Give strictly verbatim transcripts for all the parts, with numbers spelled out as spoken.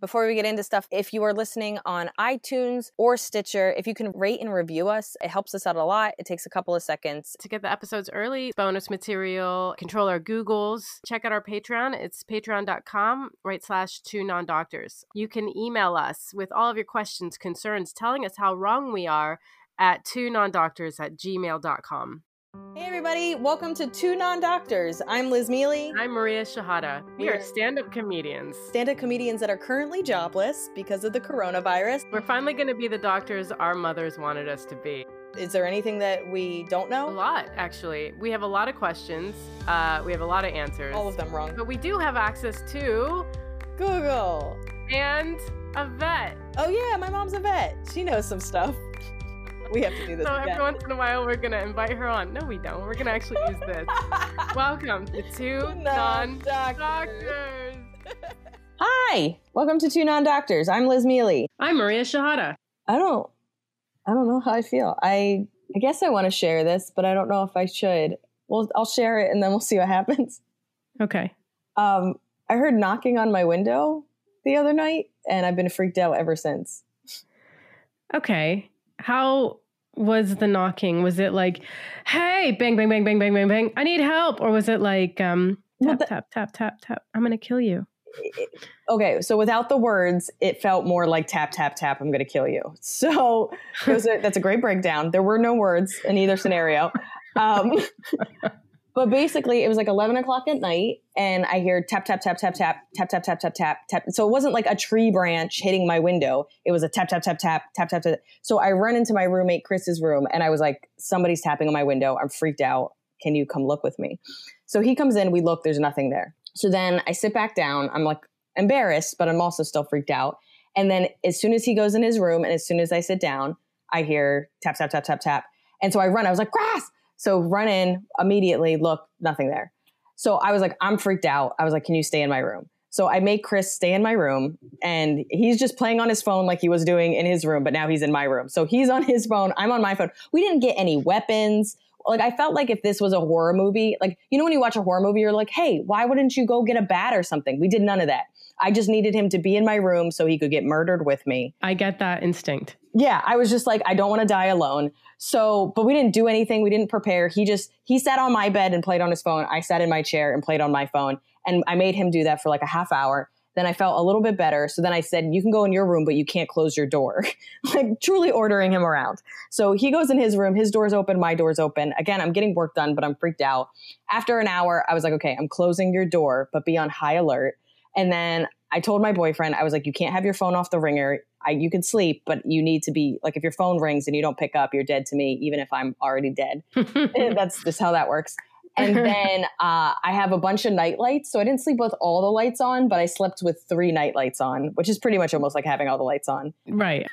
Before we get into stuff, if you are listening on iTunes or Stitcher, if you can rate and review us, it helps us out a lot. It takes a couple of seconds. To get the episodes early, bonus material, control our Googles, check out our Patreon. It's patreon.com right slash two non-doctors. You can email us with all of your questions, concerns, telling us how wrong we are at two non-doctors at gmail dot com. Hey everybody, welcome to Two Non-Doctors. I'm Liz Mealy. I'm Maria Shahada. We are stand-up comedians. Stand-up comedians that are currently jobless because of the coronavirus. We're finally going to be the doctors our mothers wanted us to be. Is there anything that we don't know? A lot, actually. We have a lot of questions. Uh, we have a lot of answers. All of them wrong. But we do have access to... Google. And a vet. Oh yeah, my mom's a vet. She knows some stuff. We have to do this So again. every once in a while, we're going to invite her on. No, we don't. We're going to actually use this. Welcome to Two Non-Doctors. Hi, welcome to Two Non-Doctors. I'm Liz Mealy. I'm Maria Shahada. I don't, I don't know how I feel. I, I guess I want to share this, but I don't know if I should. Well, I'll share it and then we'll see what happens. Okay. Um, I heard knocking on my window the other night, and I've been freaked out ever since. Okay. How was the knocking? Was it like, hey, bang, bang, bang, bang, bang, bang, bang, I need help? Or was it like, um, tap, the- tap, tap, tap, tap, I'm going to kill you? Okay, so without the words, it felt more like tap, tap, tap, I'm going to kill you. So it was a, that's a great breakdown. There were no words in either scenario. Um, but basically, it was like eleven o'clock at night, and I hear tap, tap, tap, tap, tap, tap, tap, tap, tap, tap, tap. So it wasn't like a tree branch hitting my window. It was a tap, tap, tap, tap, tap, tap, tap. So I run into my roommate Chris's room, and I was like, somebody's tapping on my window. I'm freaked out. Can you come look with me? So he comes in, we look, there's nothing there. So then I sit back down. I'm like embarrassed, but I'm also still freaked out. And then as soon as he goes in his room, and as soon as I sit down, I hear tap, tap, tap, tap, tap. And so I run. I was like, grass. So run in immediately, look, nothing there. So I was like, I'm freaked out. I was like, can you stay in my room? So I make Chris stay in my room, and he's just playing on his phone like he was doing in his room, but now he's in my room. So he's on his phone. I'm on my phone. We didn't get any weapons. Like, I felt like if this was a horror movie, like, you know, when you watch a horror movie, you're like, hey, why wouldn't you go get a bat or something? We did none of that. I just needed him to be in my room so he could get murdered with me. I get that instinct. Yeah, I was just like, I don't want to die alone. So, but we didn't do anything. We didn't prepare. He just, he sat on my bed and played on his phone. I sat in my chair and played on my phone. And I made him do that for like a half hour. Then I felt a little bit better. So then I said, you can go in your room, but you can't close your door. Like truly ordering him around. So he goes in his room, his door's open, my door's open. Again, I'm getting work done, but I'm freaked out. After an hour, I was like, okay, I'm closing your door, but be on high alert. And then I told my boyfriend, I was like, you can't have your phone off the ringer. I, you can sleep, but you need to be like, if your phone rings and you don't pick up, you're dead to me, even if I'm already dead. That's just how that works. And then uh, I have a bunch of night lights. So I didn't sleep with all the lights on, but I slept with three night lights on, which is pretty much almost like having all the lights on. Right.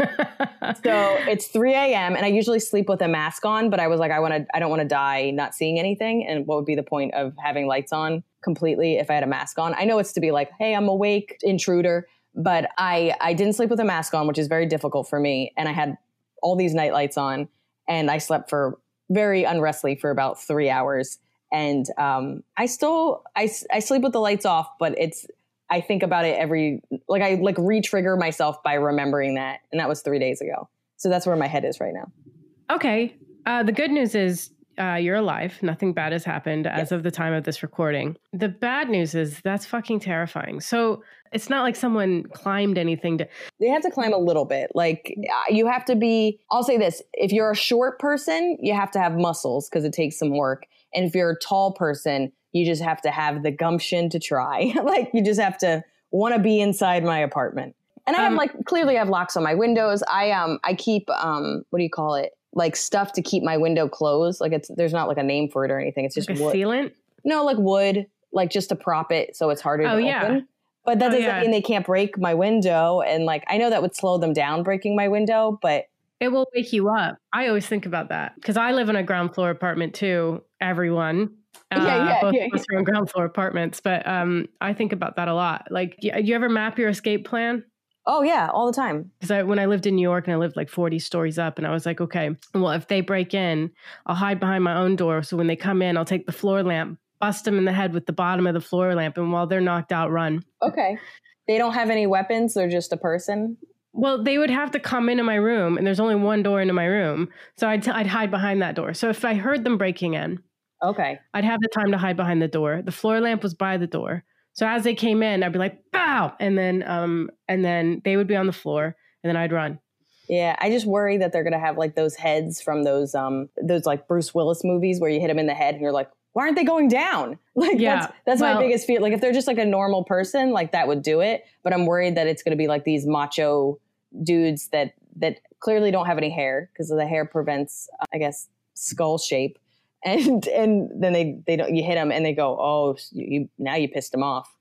So it's three a.m. and I usually sleep with a mask on, but I was like, I want to, I don't want to die not seeing anything. And what would be the point of having lights on completely if I had a mask on? I know it's to be like, hey, I'm awake, intruder. But I, I didn't sleep with a mask on, which is very difficult for me. And I had all these night lights on, and I slept for very unrestly for about three hours. And um, I still, I, I sleep with the lights off, but it's, I think about it every, like I like re-trigger myself by remembering that. And that was three days ago. So that's where my head is right now. Okay. Uh, the good news is uh, you're alive. Nothing bad has happened as Yes. of the time of this recording. The bad news is that's fucking terrifying. So it's not like someone climbed anything to... They have to climb a little bit. Like you have to be, I'll say this, if you're a short person, you have to have muscles because it takes some work. And if you're a tall person, you just have to have the gumption to try. Like you just have to want to be inside my apartment. And I have Um, like, clearly I have locks on my windows. I, um, I keep, um, what do you call it? Like stuff to keep my window closed. Like it's, there's not like a name for it or anything. It's just Like a wood. sealant? No, like wood, like just to prop it so it's harder Oh, to yeah. open. But that Oh, doesn't yeah. mean they can't break my window. And like, I know that would slow them down breaking my window, but It will wake you up. I always think about that because I live in a ground floor apartment too, everyone. Uh, Yeah, yeah, both yeah, of us are in ground floor apartments, but um, I think about that a lot. Like, do you ever map your escape plan? oh yeah, all the time. Because I, when I lived in New York and I lived like forty stories up, and I was like, okay, well, if they break in, I'll hide behind my own door. So when they come in, I'll take the floor lamp, bust them in the head with the bottom of the floor lamp, and while they're knocked out, run. Okay. They don't have any weapons. They're just a person. Well, they would have to come into my room, and there's only one door into my room. So I'd, I'd hide behind that door. So if I heard them breaking in, okay, I'd have the time to hide behind the door. The floor lamp was by the door. So as they came in, I'd be like, bow. And then, um, and then they would be on the floor, and then I'd run. Yeah, I just worry that they're going to have like those heads from those, um, those like Bruce Willis movies where you hit them in the head and you're like, why aren't they going down? Like, yeah, that's, that's well, my biggest fear. Like if they're just like a normal person, like that would do it. But I'm worried that it's going to be like these macho dudes that, that clearly don't have any hair because the hair prevents, uh, I guess, skull shape. And, and then they, they don't, you hit them and they go, oh, you, now you pissed them off.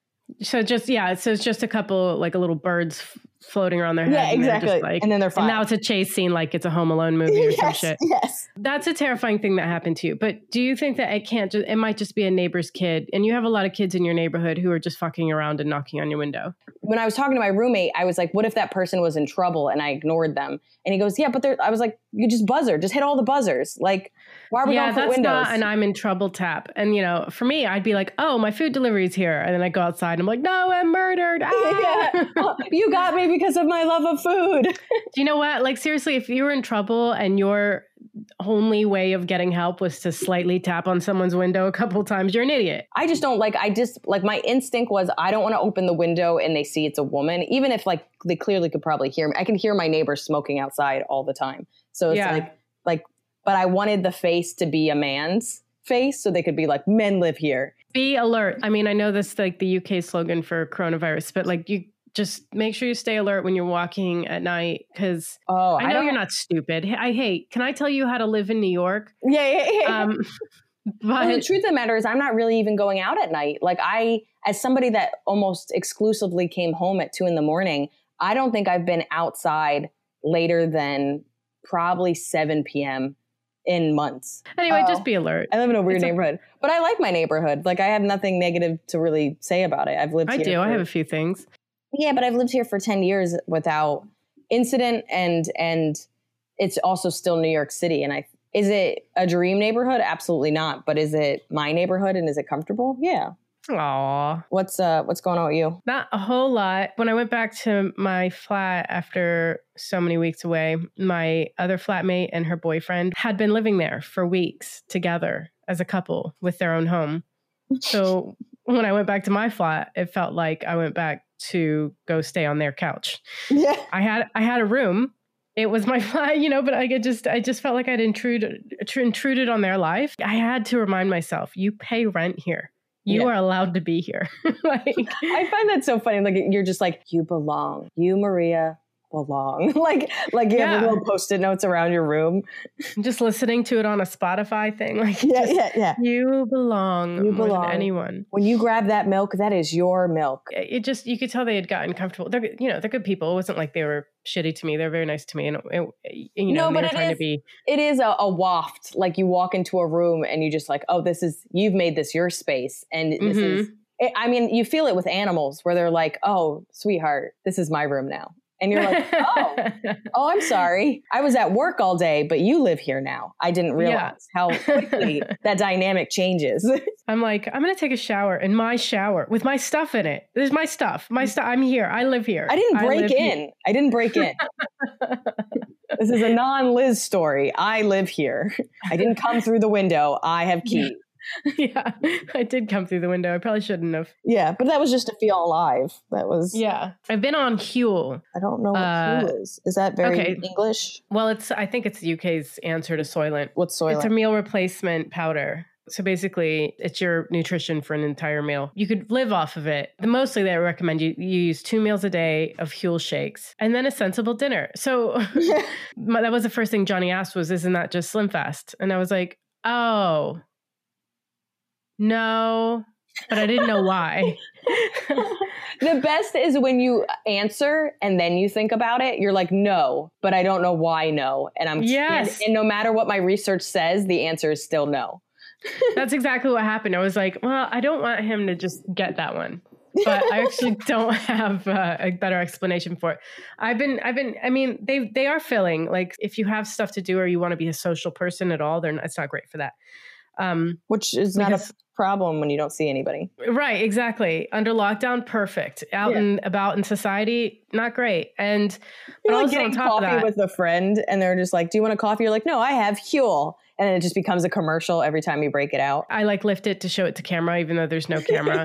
So just, yeah, so it's just a couple, like a little birds f- floating around their head. Yeah, exactly. And, like, and then they're fine. And now it's a chase scene like it's a Home Alone movie or yes, some shit. Yes. That's a terrifying thing that happened to you. But do you think that it can't just, it might just be a neighbor's kid? And you have a lot of kids in your neighborhood who are just fucking around and knocking on your window. When I was talking to my roommate, I was like, what if that person was in trouble and I ignored them? And he goes, yeah, but I was like, you just buzzer, just hit all the buzzers. Like, why are we yeah, going for that's windows? not an I'm in trouble tap. And, you know, for me, I'd be like, oh, my food delivery's here. And then I go outside and I'm like, no, I'm murdered. Ah! Yeah. Well, you got me because of my love of food. Do you know what? Like, seriously, if you were in trouble and your only way of getting help was to slightly tap on someone's window a couple times, you're an idiot. I just don't like, I just, like, my instinct was I don't want to open the window and they see it's a woman, even if, like, they clearly could probably hear me. I can hear my neighbors smoking outside all the time. So it's yeah. like, like, but I wanted the face to be a man's face so they could be like, men live here. Be alert. I mean, I know this is like the U K slogan for coronavirus, but like you just make sure you stay alert when you're walking at night because oh, I know I you're not stupid. I hate, can I tell you how to live in New York? Yeah, yeah, yeah. Um, but well, the truth of the matter is I'm not really even going out at night. Like I, as somebody that almost exclusively came home at two in the morning, I don't think I've been outside later than probably seven p.m. in months. Anyway, oh, just be alert. I live in a weird it's neighborhood, a- but I like my neighborhood. Like I have nothing negative to really say about it. I've lived I here. do. For, I have a few things. Yeah, but I've lived here for ten years without incident and, and it's also still New York City. And I, is it a dream neighborhood? Absolutely not. But is it my neighborhood and is it comfortable? Yeah. Aw. What's uh what's going on with you? Not a whole lot. When I went back to my flat after so many weeks away, my other flatmate and her boyfriend had been living there for weeks together as a couple with their own home. So when I went back to my flat, it felt like I went back to go stay on their couch. Yeah. I had I had a room. It was my flat, you know, but I could just I just felt like I'd intruded intruded on their life. I had to remind myself, you pay rent here. You yeah. are allowed to be here. Like, I find that so funny. Like you're just like, you belong. You, Maria, belong. like like you yeah. have little post-it notes around your room. I'm just listening to it on a Spotify thing. Like yeah, just, yeah, yeah. You belong you more belong. than anyone. When you grab that milk, that is your milk. It just, you could tell they had gotten comfortable. They're, you know, they're good people. It wasn't like they were shitty to me. They're very nice to me. And, it, you know, no, but they were it trying is, to be. It is a, a waft. Like you walk into a room and you just like, oh, this is, you've made this your space. And this mm-hmm. is, I mean, you feel it with animals where they're like, oh, sweetheart, this is my room now. And you're like, oh, oh, I'm sorry. I was at work all day, but you live here now. I didn't realize yeah. how quickly that dynamic changes. I'm like, I'm going to take a shower in my shower with my stuff in it. This is my stuff. My stuff. I'm here. I live here. I didn't break I in. Here. I didn't break in. This is a non-Liz story. I live here. I didn't come through the window. I have keys. Yeah, I did come through the window. I probably shouldn't have. Yeah, but that was just to feel alive. That was. Yeah, I've been on Huel. I don't know what uh, Huel is. Is that very okay. English? Well, it's. I think it's the U K's answer to Soylent. What's Soylent? It's a meal replacement powder. So basically, it's your nutrition for an entire meal. You could live off of it. Mostly, they recommend you, you use two meals a day of Huel shakes and then a sensible dinner. So my, that was the first thing Johnny asked was, isn't that just Slim Fast? And I was like, oh. No, but I didn't know why. The best is when you answer and then you think about it. You're like, no, but I don't know why no. And I'm yes. and, and no matter what my research says, the answer is still no. That's exactly what happened. I was like, well, I don't want him to just get that one. But I actually don't have uh, a better explanation for it. I've been, I've been, I mean, they they are filling. Like if you have stuff to do or you want to be a social person at all, they're not, it's not great for that. Um, Which is not a problem when you don't see anybody. Right, exactly. Under lockdown, perfect. Out Yeah. and about in society, not great. And but You're like also on getting top coffee of that, with a friend and they're just like, do you want a coffee? You're like, no, I have Huel. And then it just becomes a commercial every time you break it out. I like lift it to show it to camera, even though there's no camera.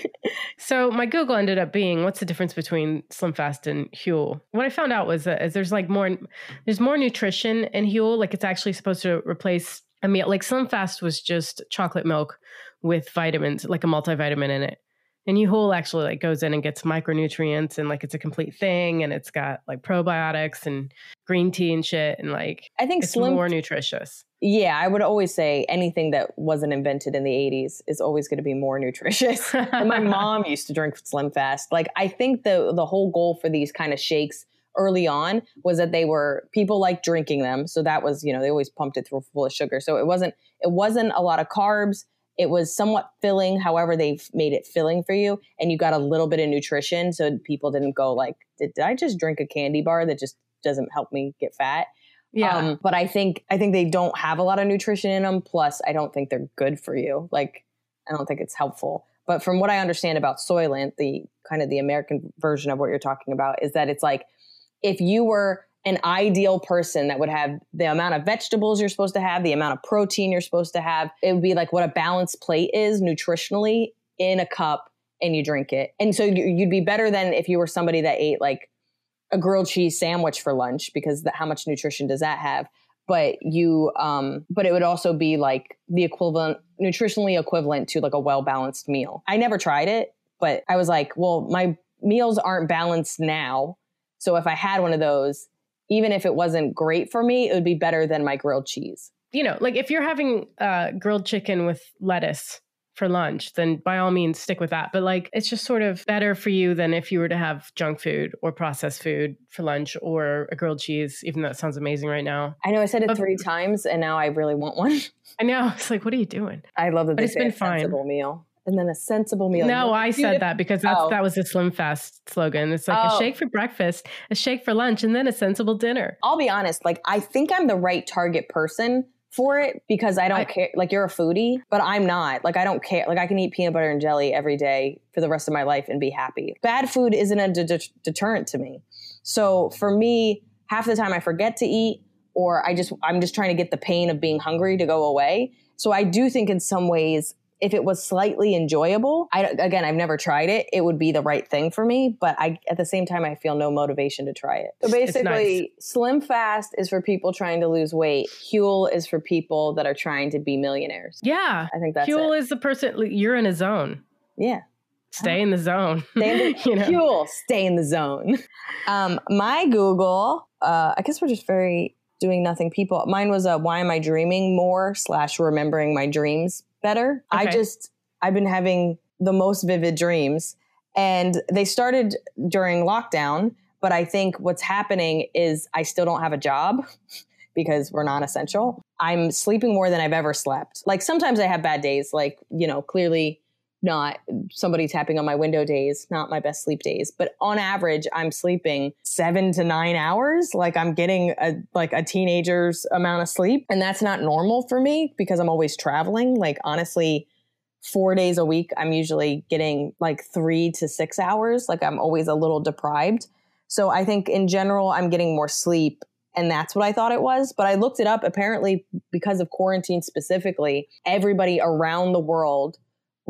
So my Google ended up being, what's the difference between Slim Fast and Huel? What I found out was that is there's like more, there's more nutrition in Huel. Like it's actually supposed to replace a meal. Like Slim Fast was just chocolate milk with vitamins, like a multivitamin in it. And Huel actually like goes in and gets micronutrients and like it's a complete thing. And it's got like probiotics and green tea and shit. And like, I think it's Slim more nutritious. Yeah, I would always say anything that wasn't invented in the eighties is always going to be more nutritious. And my mom used to drink Slim Fast. Like, I think the the whole goal for these kind of shakes early on was that they were, people like drinking them. So that was, you know, they always pumped it through full of sugar. So it wasn't, it wasn't a lot of carbs. It was somewhat filling. However, they've made it filling for you and you got a little bit of nutrition. So people didn't go like, did, did I just drink a candy bar that just doesn't help me get fat? Yeah. Um, but I think, I think they don't have a lot of nutrition in them. Plus I don't think they're good for you. Like, I don't think it's helpful. But from what I understand about Soylent, the kind of the American version of what you're talking about is that it's like, if you were an ideal person that would have the amount of vegetables you're supposed to have, the amount of protein you're supposed to have, it would be like what a balanced plate is nutritionally in a cup and you drink it. And so you'd be better than if you were somebody that ate like a grilled cheese sandwich for lunch, because the, how much nutrition does that have? But you, um, but it would also be like the equivalent, nutritionally equivalent to like a well-balanced meal. I never tried it, but I was like, well, my meals aren't balanced now. So if I had one of those, even if it wasn't great for me, it would be better than my grilled cheese. You know, like if you're having uh, grilled chicken with lettuce for lunch, then by all means stick with that. But like, it's just sort of better for you than if you were to have junk food or processed food for lunch or a grilled cheese, even though it sounds amazing right now. I know I said it but, three times and now I really want one. I know. It's like, what are you doing? I love that but they it's say been a sensible fine. meal. And then a sensible meal. No, I said if, that because that's, oh. that was the Slim Fast slogan. It's like oh. a shake for breakfast, a shake for lunch, and then a sensible dinner. I'll be honest. Like, I think I'm the right target person for it because I don't I, care. Like, you're a foodie, but I'm not. Like, I don't care. Like, I can eat peanut butter and jelly every day for the rest of my life and be happy. Bad food isn't a de- de- deterrent to me. So for me, half the time I forget to eat, or I just, I'm just trying to get the pain of being hungry to go away. So I do think in some ways, if it was slightly enjoyable, I, again, I've never tried it, it would be the right thing for me. But I, at the same time, I feel no motivation to try it. So basically, nice. Slim Fast is for people trying to lose weight. Huel is for people that are trying to be millionaires. Yeah. I think that's Huel it. is the person, you're in a zone. Yeah. Stay in the zone. Stay in the, you know? Huel, stay in the zone. Um, my Google, uh, I guess we're just very doing nothing people. Mine was a why am I dreaming more slash remembering my dreams better. Okay. I just, I've been having the most vivid dreams and they started during lockdown, but I think what's happening is I still don't have a job because we're non-essential. I'm sleeping more than I've ever slept. Like sometimes I have bad days, like, you know, clearly not somebody tapping on my window days, not my best sleep days. But on average, I'm sleeping seven to nine hours. Like I'm getting a like a teenager's amount of sleep. And that's not normal for me because I'm always traveling. Like honestly, four days a week, I'm usually getting like three to six hours. Like I'm always a little deprived. So I think in general, I'm getting more sleep. And that's what I thought it was. But I looked it up. Apparently, because of quarantine specifically, everybody around the world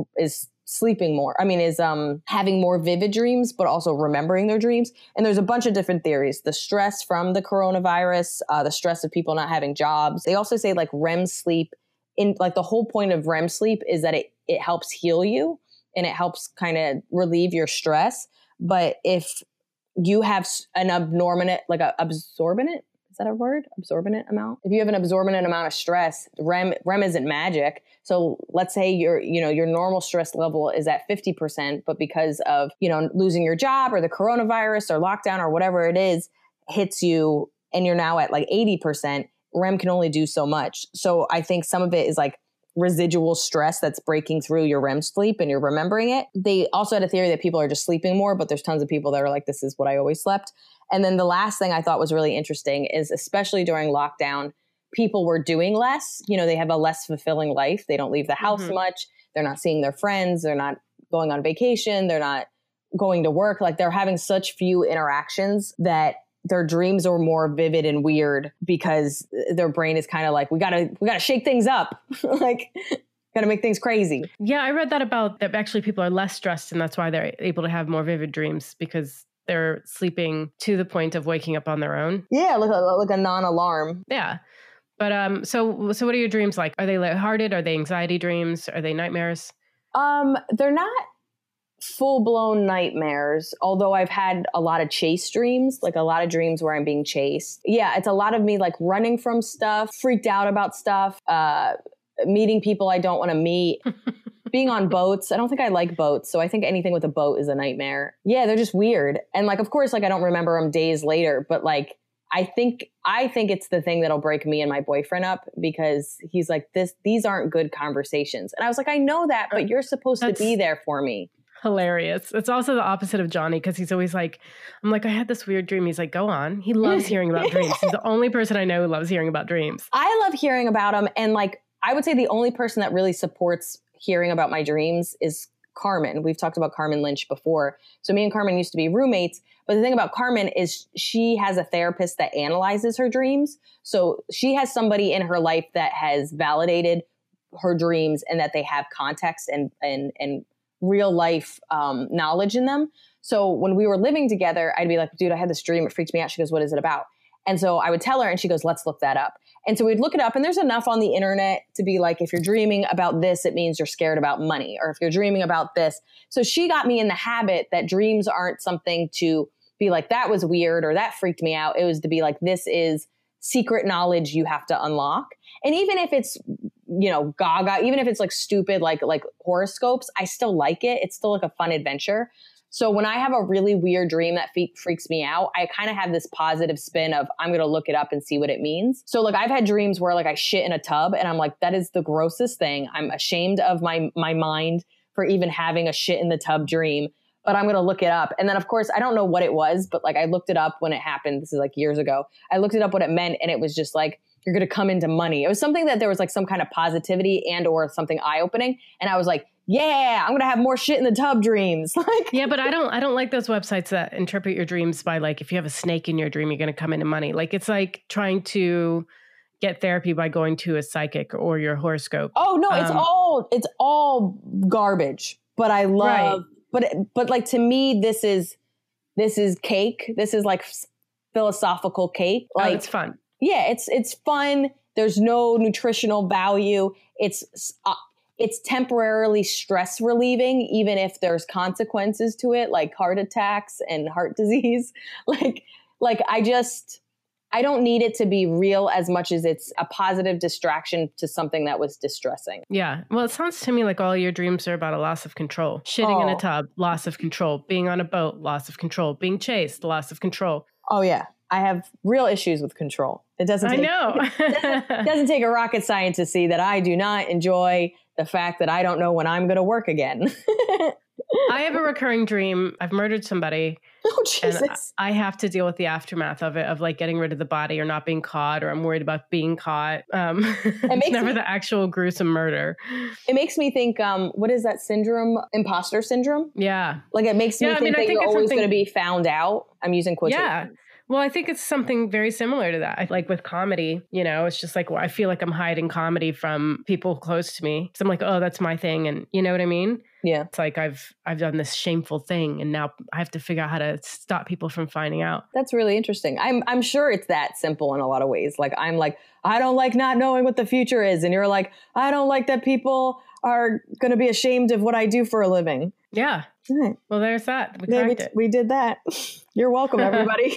is sleeping more. I mean, is um having more vivid dreams, but also remembering their dreams. And there's a bunch of different theories. The stress from the coronavirus, uh, the stress of people not having jobs. They also say like R E M sleep, in like the whole point of R E M sleep is that it it helps heal you and it helps kind of relieve your stress. But if you have an abnormal, like a absorbent, is that a word? Absorbent amount? If you have an absorbent amount of stress, R E M, R E M isn't magic. So let's say your, you know, your normal stress level is at fifty percent, but because of, you know, losing your job or the coronavirus or lockdown or whatever it is hits you and you're now at like eighty percent, R E M can only do so much. So I think some of it is like residual stress that's breaking through your R E M sleep and you're remembering it. They also had a theory that people are just sleeping more, but there's tons of people that are like, this is what I always slept. And then the last thing I thought was really interesting is especially during lockdown, people were doing less. You know, they have a less fulfilling life. They don't leave the house mm-hmm. much. they're not seeing their friends, they're not going on vacation, they're not going to work. Like they're having such few interactions that their dreams are more vivid and weird because their brain is kind of like, we gotta, we gotta shake things up. Like, gotta make things crazy. Yeah, I read that about that actually people are less stressed and that's why they're able to have more vivid dreams because they're sleeping to the point of waking up on their own. Yeah, like a, like a non-alarm. Yeah. But um, so so what are your dreams like? Are they lighthearted? Are they anxiety dreams? Are they nightmares? Um, they're not full-blown nightmares, although I've had a lot of chase dreams, like a lot of dreams where I'm being chased. Yeah, it's a lot of me like running from stuff, freaked out about stuff, uh, meeting people I don't want to meet, being on boats. I don't think I like boats, so I think anything with a boat is a nightmare. Yeah, they're just weird. And like, of course, like I don't remember them days later, but like, I think I think it's the thing that'll break me and my boyfriend up because he's like, this, these aren't good conversations. And I was like, I know that, but you're supposed That's- to be there for me. Hilarious. It's also the opposite of Johnny because he's always like, I'm like, I had this weird dream. He's like, go on. He loves hearing about dreams. He's the only person I know who loves hearing about dreams. I love hearing about them. And like, I would say the only person that really supports hearing about my dreams is Carmen. We've talked about Carmen Lynch before. So me and Carmen used to be roommates. But the thing about Carmen is she has a therapist that analyzes her dreams. So she has somebody in her life that has validated her dreams and that they have context and, and, and, real life um, knowledge in them. So when we were living together, I'd be like, dude, I had this dream. It freaked me out. She goes, what is it about? And so I would tell her and she goes, let's look that up. And so we'd look it up and there's enough on the internet to be like, if you're dreaming about this, it means you're scared about money. Or if you're dreaming about this. So she got me in the habit that dreams aren't something to be like, that was weird or that freaked me out. It was to be like, this is secret knowledge you have to unlock. And even if it's, you know, gaga, even if it's like stupid, like, like horoscopes, I still like it. It's still like a fun adventure. So when I have a really weird dream that fe- freaks me out, I kind of have this positive spin of I'm going to look it up and see what it means. So like I've had dreams where like I shit in a tub and I'm like, that is the grossest thing. I'm ashamed of my, my mind for even having a shit in the tub dream, but I'm going to look it up. And then of course, I don't know what it was, but like I looked it up when it happened. This is like years ago. I looked it up what it meant. And it was just like, you're going to come into money. It was something that there was like some kind of positivity and or something eye-opening. And I was like, yeah, I'm going to have more shit in the tub dreams. Like, yeah, but I don't, I don't like those websites that interpret your dreams by like, if you have a snake in your dream, you're going to come into money. Like it's like trying to get therapy by going to a psychic or your horoscope. Oh no, it's um, all, it's all garbage, but I love, right. but, but like to me, this is, this is cake. This is like philosophical cake. Like oh, it's fun. Yeah, it's it's fun. There's no nutritional value. It's uh, it's temporarily stress relieving, even if there's consequences to it, like heart attacks and heart disease. Like, like I just I don't need it to be real as much as it's a positive distraction to something that was distressing. Yeah. Well, it sounds to me like all your dreams are about a loss of control. Shitting oh. in a tub, loss of control. Being on a boat, loss of control. Being chased, loss of control. Oh yeah. I have real issues with control. It doesn't take, I know. it doesn't, it doesn't take a rocket scientist to see that I do not enjoy the fact that I don't know when I'm going to work again. I have a recurring dream. I've murdered somebody. Oh, Jesus. And I have to deal with the aftermath of it, of like getting rid of the body or not being caught, or I'm worried about being caught. Um, it it's never me, the actual gruesome murder. It makes me think, um, what is that syndrome? Imposter syndrome? Yeah. Like it makes me yeah, think I mean, that think you're always going to be found out. I'm using quotations. Yeah. Well, I think it's something very similar to that. Like with comedy, you know, it's just like, well, I feel like I'm hiding comedy from people close to me. So I'm like, oh, that's my thing. And you know what I mean? Yeah. It's like I've I've done this shameful thing and now I have to figure out how to stop people from finding out. That's really interesting. I'm I'm sure it's that simple in a lot of ways. Like I'm like, I don't like not knowing what the future is. And you're like, I don't like that people are going to be ashamed of what I do for a living. Yeah. Right. Well, there's that. We yeah, cracked we, it. We did that. You're welcome, everybody.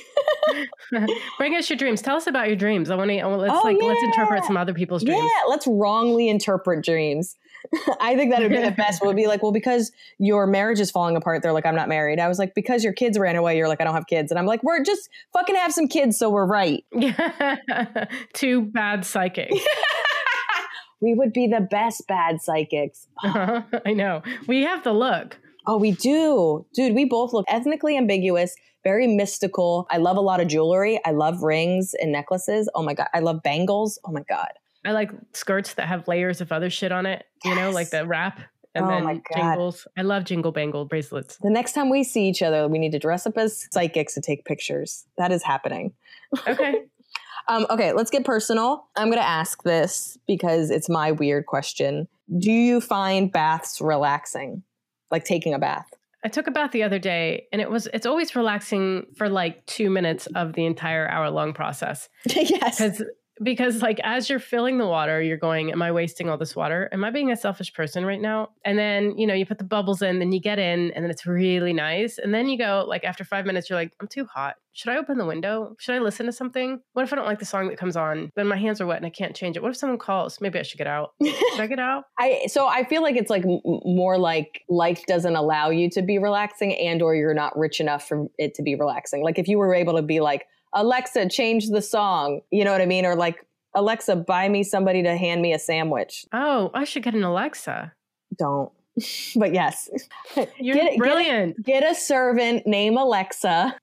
Bring us your dreams. Tell us about your dreams. I want to. Let's oh, like yeah. let's interpret some other people's dreams. Yeah, let's wrongly interpret dreams. I think that would be the best. Would be like, well, because your marriage is falling apart, they're like, I'm not married. I was like, because your kids ran away, you're like, I don't have kids. And I'm like, we're just fucking have some kids, so we're right. Two bad psychics. We would be the best bad psychics. Uh-huh. I know. We have the look. Oh, we do. Dude, we both look ethnically ambiguous, very mystical. I love a lot of jewelry. I love rings and necklaces. Oh my God. I love bangles. Oh my God. I like skirts that have layers of other shit on it, you yes. know, like the wrap. and Oh then my God. jingles. I love jingle bangle bracelets. The next time we see each other, we need to dress up as psychics and take pictures. That is happening. Okay. um, okay, let's get personal. I'm going to ask this because it's my weird question. Do you find baths relaxing? Like taking a bath? I took a bath the other day, and it was it's always relaxing for like two minutes of the entire hour long process. Yes. Because because like as you're filling the water, you're going, am I wasting all this water? Am I being a selfish person right now? And then, you know, you put the bubbles in, then you get in, and then it's really nice. And then you go, like after five minutes, you're like, I'm too hot. Should I open the window? Should I listen to something? What if I don't like the song that comes on? Then my hands are wet and I can't change it. What if someone calls? Maybe I should get out. Should I get out? I so I feel like it's like m- more like life doesn't allow you to be relaxing, and or you're not rich enough for it to be relaxing. Like if you were able to be like, Alexa, change the song, you know what I mean? Or like, Alexa, buy me somebody to hand me a sandwich. Oh, I should get an Alexa. Don't. But yes. You're get, brilliant. Get a, get a servant, name Alexa.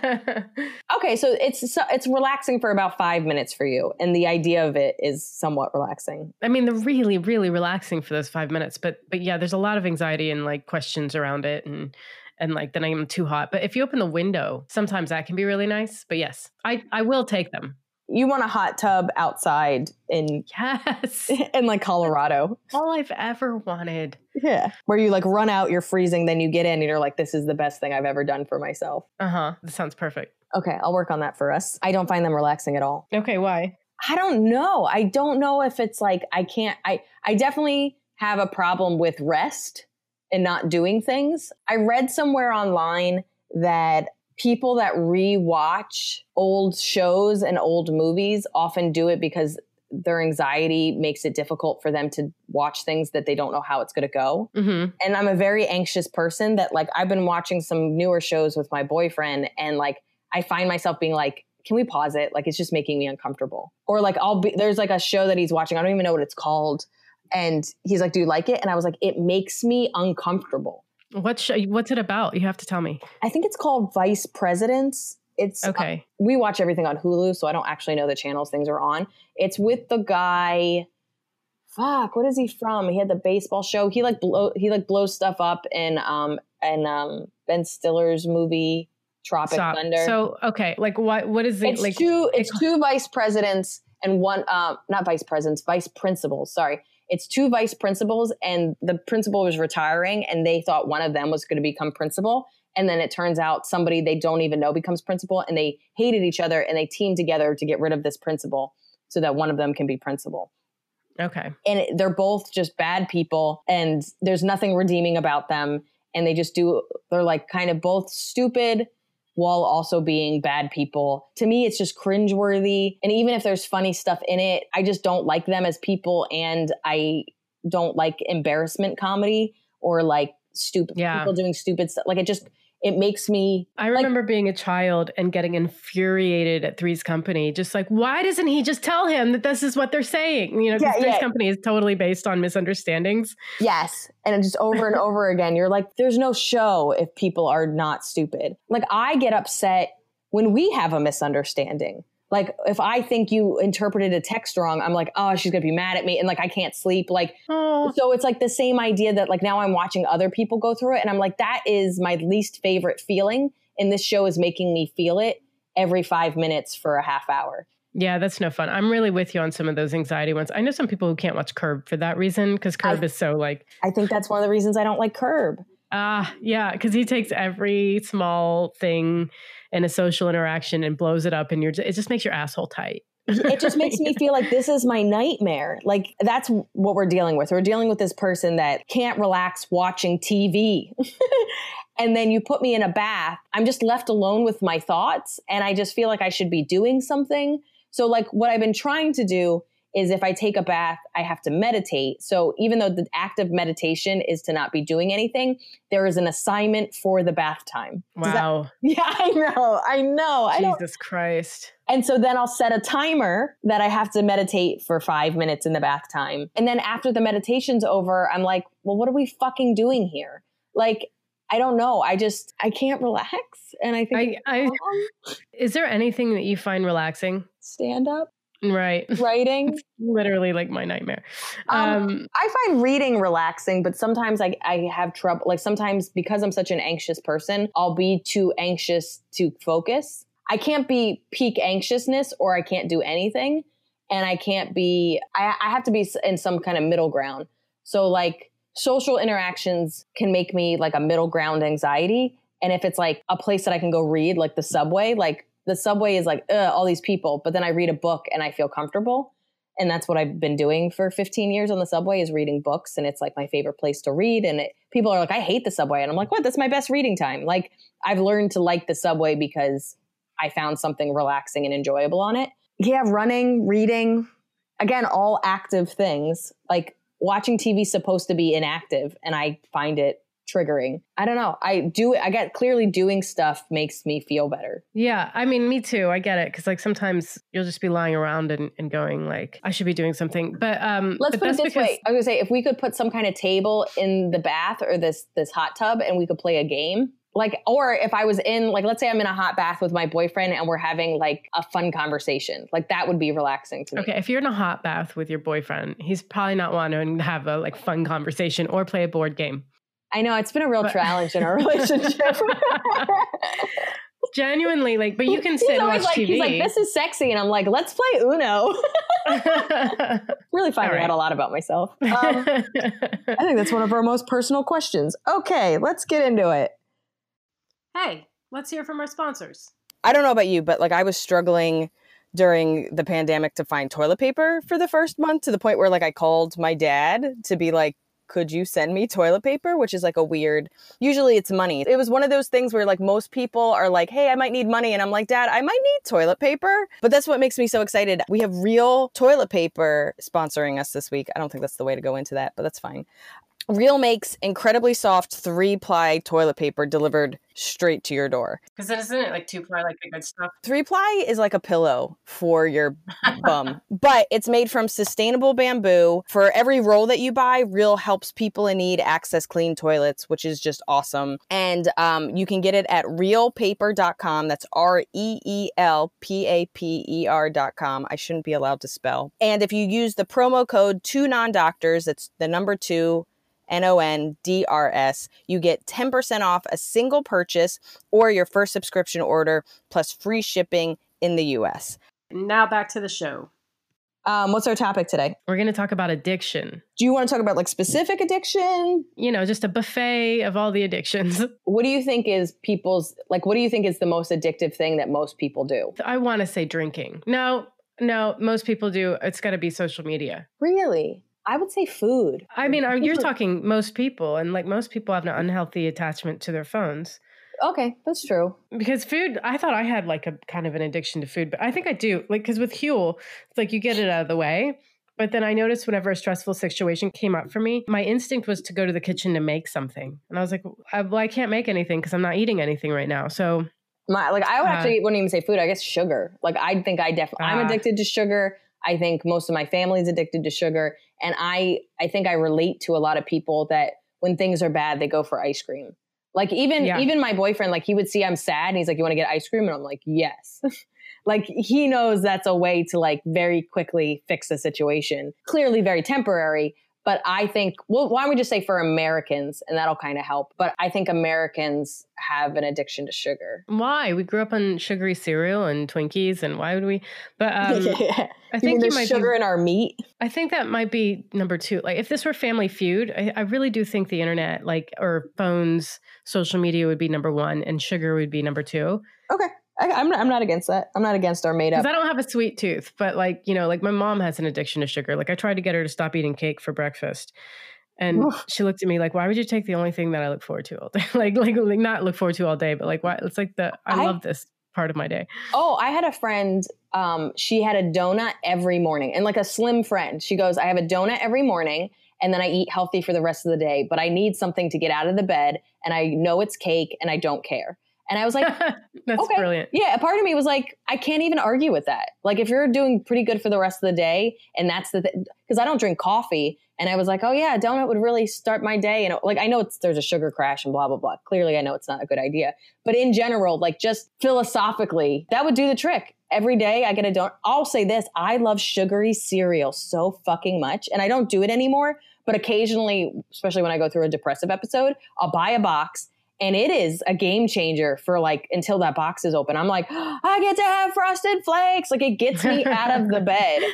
Okay, so it's so it's relaxing for about five minutes for you. And the idea of it is somewhat relaxing. I mean, they're really, really relaxing for those five minutes. But but yeah, there's a lot of anxiety and like questions around it. And and like, then I'm too hot. But if you open the window, sometimes that can be really nice. But yes, I, I will take them. You want a hot tub outside in yes in like Colorado. All I've ever wanted. Yeah. Where you like run out, you're freezing, then you get in and you're like, this is the best thing I've ever done for myself. Uh-huh. That sounds perfect. Okay, I'll work on that for us. I don't find them relaxing at all. Okay, why? I don't know. I don't know if it's like I can't I I definitely have a problem with rest and not doing things. I read somewhere online that people that rewatch old shows and old movies often do it because their anxiety makes it difficult for them to watch things that they don't know how it's going to go. Mm-hmm. And I'm a very anxious person that like I've been watching some newer shows with my boyfriend and like I find myself being like, can we pause it? Like it's just making me uncomfortable. Or like I'll be there's like a show that he's watching. I don't even know what it's called. And he's like, do you like it? And I was like, it makes me uncomfortable. What show, what's it about? You have to tell me. I think it's called Vice Presidents. It's okay. Uh, we watch everything on Hulu, so I don't actually know the channels things are on. It's with the guy. Fuck, what is he from? He had the baseball show. He like blow. He like blows stuff up in um and um Ben Stiller's movie Tropic Stop. Thunder. So okay, like what? What is it it's like? Two. It's it, two vice presidents and one. Um, not vice presidents, vice principals. Sorry. It's two vice principals and the principal was retiring and they thought one of them was going to become principal. And then it turns out somebody they don't even know becomes principal and they hated each other and they teamed together to get rid of this principal so that one of them can be principal. Okay. And it, they're both just bad people and there's nothing redeeming about them. And they just do, they're like kind of both stupid while also being bad people. To me, it's just cringeworthy. And even if there's funny stuff in it, I just don't like them as people. And I don't like embarrassment comedy or like stupid yeah. people doing stupid stuff. Like it just, it makes me. I like, remember being a child and getting infuriated at Three's Company. Just like, why doesn't he just tell him that this is what they're saying? You know, because yeah, Three's yeah. Company is totally based on misunderstandings. Yes. And just over and over again, you're like, there's no show if people are not stupid. Like I get upset when we have a misunderstanding. Like if I think you interpreted a text wrong, I'm like, oh, she's going to be mad at me. And like, I can't sleep. Like, oh. So it's like the same idea that like now I'm watching other people go through it. And I'm like, that is my least favorite feeling. And this show is making me feel it every five minutes for a half hour. Yeah, that's no fun. I'm really with you on some of those anxiety ones. I know some people who can't watch Curb for that reason because Curb I, is so like. I think that's one of the reasons I don't like Curb. Ah, uh, yeah, because he takes every small thing in a social interaction and blows it up, and you're it just makes your asshole tight. It just makes me feel like this is my nightmare. Like that's what we're dealing with. We're dealing with this person that can't relax watching T V. And then you put me in a bath. I'm just left alone with my thoughts, and I just feel like I should be doing something. So like what I've been trying to do is if I take a bath, I have to meditate. So even though the act of meditation is to not be doing anything, there is an assignment for the bath time. Wow. That, yeah, I know. I know. Jesus I Christ. And so then I'll set a timer that I have to meditate for five minutes in the bath time. And then after the meditation's over, I'm like, well, what are we fucking doing here? Like, I don't know. I just, I can't relax. And I think, I, I, is there anything that you find relaxing? Stand up. Right. writing. It's literally like my nightmare. Um, Um, I find reading relaxing, but sometimes I, I have trouble. Like sometimes because I'm such an anxious person, I'll be too anxious to focus. I can't be peak anxiousness or I can't do anything. And I can't be, I, I have to be in some kind of middle ground. So like social interactions can make me like a middle ground anxiety. And if it's like a place that I can go read, like the subway, like the subway is like, ugh, all these people, but then I read a book and I feel comfortable. And that's what I've been doing for fifteen years on the subway is reading books. And it's like my favorite place to read. And it, people are like, I hate the subway. And I'm like, what? That's my best reading time. Like I've learned to like the subway because I found something relaxing and enjoyable on it. Yeah, running, reading, again, all active things. Like watching T V is supposed to be inactive, and I find it triggering. I don't know. I do. I get clearly doing stuff makes me feel better. Yeah. I mean, me too. I get it. Cause like sometimes you'll just be lying around and, and going like, I should be doing something. But um, let's but put it this because- way. I was gonna say, if we could put some kind of table in the bath or this this hot tub and we could play a game. Like, or if I was in, like, let's say I'm in a hot bath with my boyfriend and we're having like a fun conversation, like that would be relaxing to me. Okay. If you're in a hot bath with your boyfriend, he's probably not wanting to have a like fun conversation or play a board game. I know it's been a real But- challenge in our relationship. Genuinely, like, but you can sit he's and always watch like, T V. he's like, this is sexy. And I'm like, let's play Uno. Really finding right. out a lot about myself. Um, I think that's one of our most personal questions. Okay, let's get into it. Hey, let's hear from our sponsors. I don't know about you, but like I was struggling during the pandemic to find toilet paper for the first month to the point where like I called my dad to be like, could you send me toilet paper? Which is like a weird, usually it's money. It was one of those things where like most people are like, hey, I might need money. And I'm like, Dad, I might need toilet paper. But that's what makes me so excited. We have Real toilet paper sponsoring us this week. I don't think that's the way to go into that, but that's fine. Real makes incredibly soft three-ply toilet paper delivered straight to your door. Because then isn't it like two-ply, like the good stuff? Three-ply is like a pillow for your bum, but it's made from sustainable bamboo. For every roll that you buy, Real helps people in need access clean toilets, which is just awesome. And um, you can get it at real paper dot com. That's R E E L P A P E R dot com. I shouldn't be allowed to spell. And if you use the promo code two non doctors, that's the number two, N O N D R S, you get ten percent off a single purchase or your first subscription order plus free shipping in the U S. Now back to the show. Um, what's our topic today? We're going to talk about addiction. Do you want to talk about like specific addiction? You know, just a buffet of all the addictions. What do you think is people's, like, what do you think is the most addictive thing that most people do? I want to say drinking. No, no, most people do. It's got to be social media. Really? I would say food. I mean, you're talking most people, and like most people have an unhealthy attachment to their phones. Okay, that's true. Because food, I thought I had like a kind of an addiction to food, but I think I do. Like, because with Huel, it's like you get it out of the way. But then I noticed whenever a stressful situation came up for me, my instinct was to go to the kitchen to make something. And I was like, I, well, I can't make anything because I'm not eating anything right now. So, My, like, I would Uh, actually wouldn't even say food. I guess sugar. Like, I think I definitely, I'm Ah. addicted to sugar. I think most of my family's addicted to sugar. And I, I think I relate to a lot of people that when things are bad, they go for ice cream. Like even, Yeah. even my boyfriend, like he would see I'm sad and he's like, you want to get ice cream? And I'm like, yes. Like he knows that's a way to like very quickly fix a situation. Clearly very temporary. But I think, well, why don't we just say for Americans, and that'll kind of help. But I think Americans have an addiction to sugar. why? We grew up on sugary cereal and Twinkies, and why would we? But um, yeah. I You mean think you there's might sugar be, in our meat. I think that might be number two. Like if this were Family Feud, I, I really do think the internet, like, or phones, social media would be number one, and sugar would be number two. Okay. I, I'm not, I'm not against that. I'm not against our made up. Because I don't have a sweet tooth, but like, you know, like my mom has an addiction to sugar. Like I tried to get her to stop eating cake for breakfast. And Oof. she looked at me like, why would you take the only thing that I look forward to all day? like, like, like not look forward to all day, but like, why? It's like the, I, I- love this part of my day. Oh, I had a friend. Um, she had a donut every morning, and like a slim friend. She goes, I have a donut every morning, and then I eat healthy for the rest of the day, but I need something to get out of the bed, and I know it's cake, and I don't care. And I was like, That's okay. brilliant. Yeah, a part of me was like, I can't even argue with that. Like if you're doing pretty good for the rest of the day, and that's the thing, because I don't drink coffee, And I was like, oh yeah, a donut would really start my day. And like, I know it's, there's a sugar crash and blah, blah, blah. Clearly, I know it's not a good idea. But in general, like just philosophically, that would do the trick. Every day I get a donut. I'll say this, I love sugary cereal so fucking much. And I don't do it anymore. But occasionally, especially when I go through a depressive episode, I'll buy a box. And it is a game changer for like until that box is open. I'm like, oh, I get to have Frosted Flakes. Like it gets me out of the bed.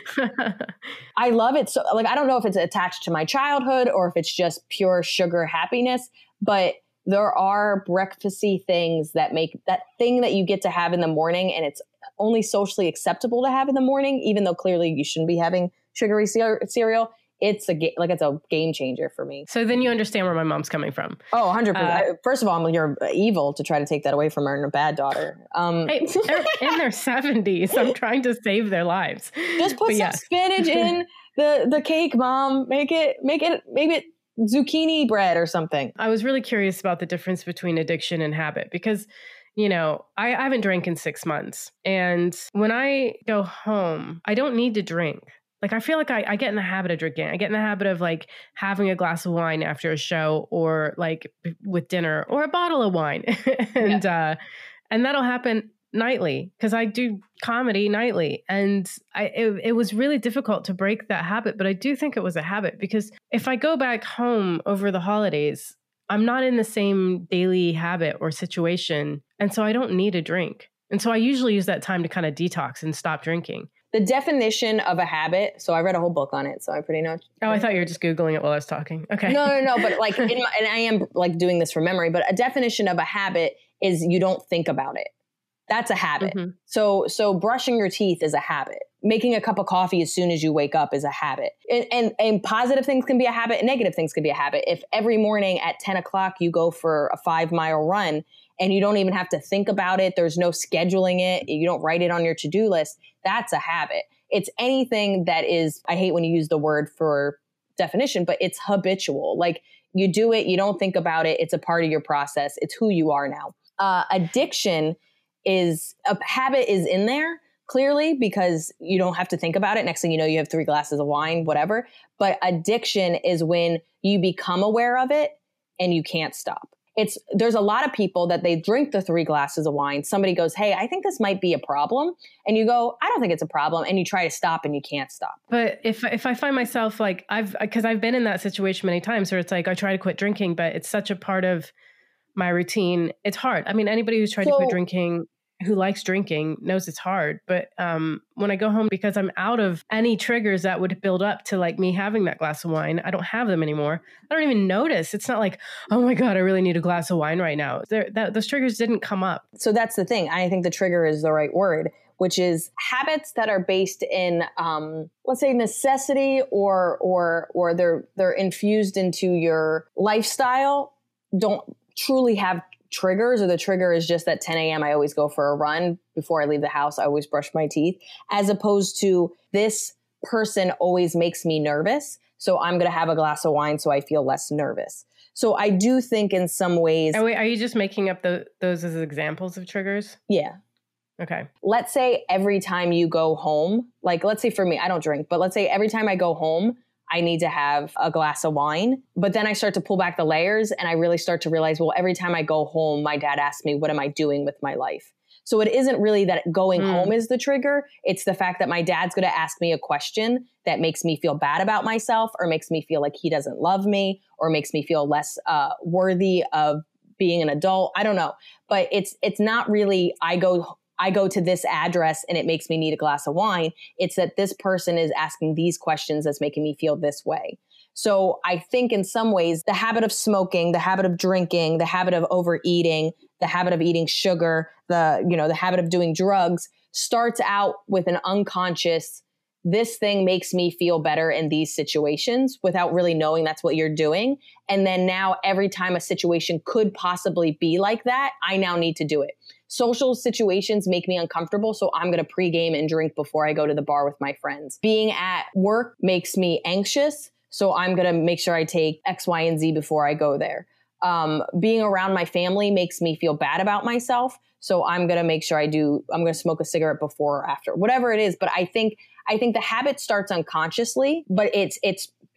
I love it. So like, I don't know if it's attached to my childhood or if it's just pure sugar happiness, but there are breakfasty things that make that thing that you get to have in the morning. And it's only socially acceptable to have in the morning, even though clearly you shouldn't be having sugary cereal. It's a ga- like it's a game changer for me. So then you understand where my mom's coming from. Oh, one hundred percent. Uh, First of all, you're evil to try to take that away from her and a bad daughter. Um, hey, they're in their seventies. I'm trying to save their lives. Just put but some yeah. spinach in the, the cake, Mom. Make it, make it, make it zucchini bread or something. I was really curious about the difference between addiction and habit because, you know, I, I haven't drank in six months. And when I go home, I don't need to drink. Like, I feel like I, I get in the habit of drinking. I get in the habit of like having a glass of wine after a show or like with dinner or a bottle of wine. and, yeah. uh, and that'll happen nightly because I do comedy nightly. And I, it, it was really difficult to break that habit, but I do think it was a habit because if I go back home over the holidays, I'm not in the same daily habit or situation. And so I don't need a drink. And so I usually use that time to kind of detox and stop drinking. The definition of a habit. So I read a whole book on it. So I pretty know. Oh, I thought you were just Googling it while I was talking. Okay. No, no, no. But like, in my, and I am like doing this from memory, but a definition of a habit is you don't think about it. That's a habit. Mm-hmm. So, so brushing your teeth is a habit. Making a cup of coffee as soon as you wake up is a habit. And, and, and positive things can be a habit and negative things can be a habit. If every morning at ten o'clock you go for a five mile run and you don't even have to think about it, there's no scheduling it, you don't write it on your to-do list, that's a habit. It's anything that is, I hate when you use the word for definition, but it's habitual. Like you do it, you don't think about it, it's a part of your process, it's who you are now. Uh, addiction is, a habit is in there, clearly, because you don't have to think about it. Next thing you know, you have three glasses of wine, whatever. But addiction is when you become aware of it and you can't stop. It's, there's a lot of people that they drink the three glasses of wine. Somebody goes, hey, I think this might be a problem. And you go, I don't think it's a problem. And you try to stop and you can't stop. But if if I find myself like, I've, because I've been in that situation many times where it's like, I try to quit drinking, but it's such a part of my routine. It's hard. I mean, anybody who's tried so, to quit drinking, who likes drinking knows it's hard. But um, when I go home, because I'm out of any triggers that would build up to like me having that glass of wine, I don't have them anymore. I don't even notice. It's not like, oh my God, I really need a glass of wine right now. There, that, those triggers didn't come up. So that's the thing. I think the trigger is the right word, which is habits that are based in, um, let's say necessity or, or, or they're, they're infused into your lifestyle, don't truly have triggers, or the trigger is just that ten a.m. I always go for a run before I leave the house. I always brush my teeth, as opposed to this person always makes me nervous. So I'm going to have a glass of wine so I feel less nervous. So I do think in some ways. Oh, wait, are you just making up the, those as examples of triggers? Yeah. Okay. Let's say every time you go home, like let's say for me, I don't drink, but let's say every time I go home, I need to have a glass of wine. But then I start to pull back the layers and I really start to realize, well, every time I go home, my dad asks me, what am I doing with my life? So it isn't really that going mm. home is the trigger. It's the fact that my dad's going to ask me a question that makes me feel bad about myself or makes me feel like he doesn't love me or makes me feel less uh, worthy of being an adult. I don't know. But it's it's not really I go I go to this address and it makes me need a glass of wine. It's that this person is asking these questions that's making me feel this way. So I think in some ways, the habit of smoking, the habit of drinking, the habit of overeating, the habit of eating sugar, the, you know, the habit of doing drugs starts out with an unconscious, this thing makes me feel better in these situations without really knowing that's what you're doing. And then now every time a situation could possibly be like that, I now need to do it. Social situations make me uncomfortable, so I'm going to pregame and drink before I go to the bar with my friends. Being at work makes me anxious, so I'm going to make sure I take X, Y, and Z before I go there. Um, being around my family makes me feel bad about myself, so I'm going to make sure I do, I'm going to smoke a cigarette before or after, whatever it is. But I think, I think the habit starts unconsciously, but it's, it's